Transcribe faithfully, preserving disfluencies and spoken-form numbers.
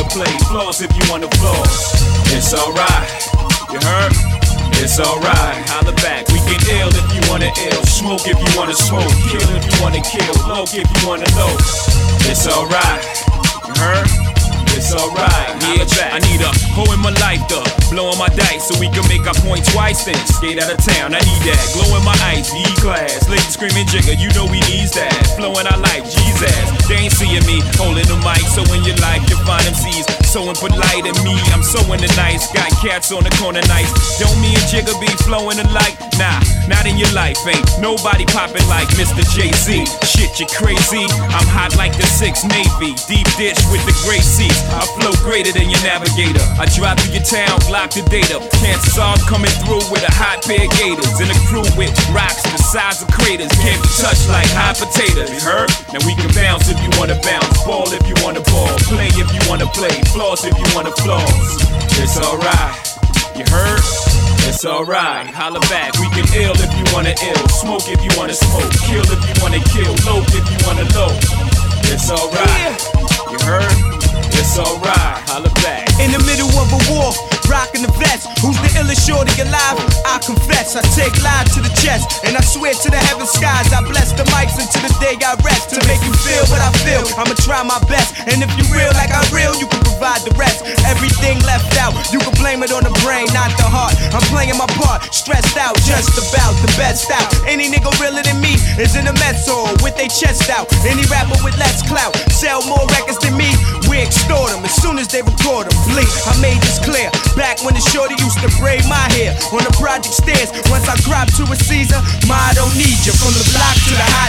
play, floss if you wanna floss. It's alright, you heard? It's alright, holla back, we get ill if you wanna ill. Smoke if you wanna smoke, kill if you wanna kill. Low if you wanna low. It's alright, you heard? It's alright, yeah, I need a hoe in my life to blowin' my dice so we can make our point twice then skate out of town, I need that. Glowin' my ice, E-class, ladies screaming jigger, you know we needs that. Flowin' our life, Jesus, they ain't seeing me holding the mic, so in your life you find them C's. Sewing polite in me, I'm sewing the nice. Got cats on the corner nice. Don't me and Jigga be flowing alike? Nah, not in your life, ain't nobody poppin' like Mister Jay-Z. Shit, you crazy, I'm hot like the sixth Navy. Deep dish with the gray seats, I flow greater than your navigator. I drive through your town, lock the data. Chances are I'm coming through with a hot pair of gators and a crew with rocks the size of craters. Can't be touched like hot potatoes, you heard? Now we can bounce if you wanna bounce, ball if you wanna ball, play if you wanna play, floss if you wanna floss. It's alright, you heard? It's alright, holla back, we can ill if you wanna ill. Smoke if you wanna smoke, kill if you wanna kill, low if you wanna low. It's alright, you heard? It's alright, holla back. In the middle of a war, rockin' the vest. Who's the illest shorty alive? I confess, I take live to the chest, and I swear to the heaven skies, I bless the mics until the day I rest. To make you feel what I feel, I'ma try my best. And if you real like I real, you can provide the rest. Everything left out, you can blame it on the brain, not the heart. I'm playing my part, stressed out, just about the best out. Any nigga realer than me is in a mess hall with their chest out. Any rapper with less clout, sell more records than me, we extort them as soon as they record them. Bleak, I made this clear, back when the shorty used to braid my hair on the project stairs. Once I dropped to a Caesar, ma, I don't need you. From the block to the house,